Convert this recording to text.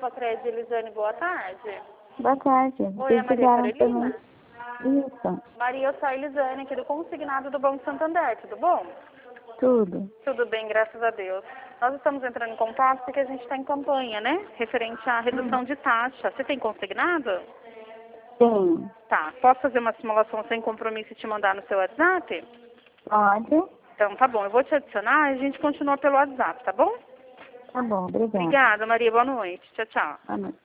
Cred, Elisane, boa tarde. Boa tarde. Oi, a Maria Carolina? Isso. Maria, eu sou a Elisane, aqui do Consignado do Banco Santander, tudo bom? Tudo. Tudo bem, graças a Deus. Nós estamos entrando em contato porque a gente está em campanha, né? Referente à redução de taxa. Você tem consignado? Sim. Tá. Posso fazer uma simulação sem compromisso e te mandar no seu WhatsApp? Pode. Então, tá bom. Eu vou te adicionar e a gente continua pelo WhatsApp, tá bom? Tá bom, obrigada. Obrigada, Maria. Boa noite. Tchau, tchau. Boa noite.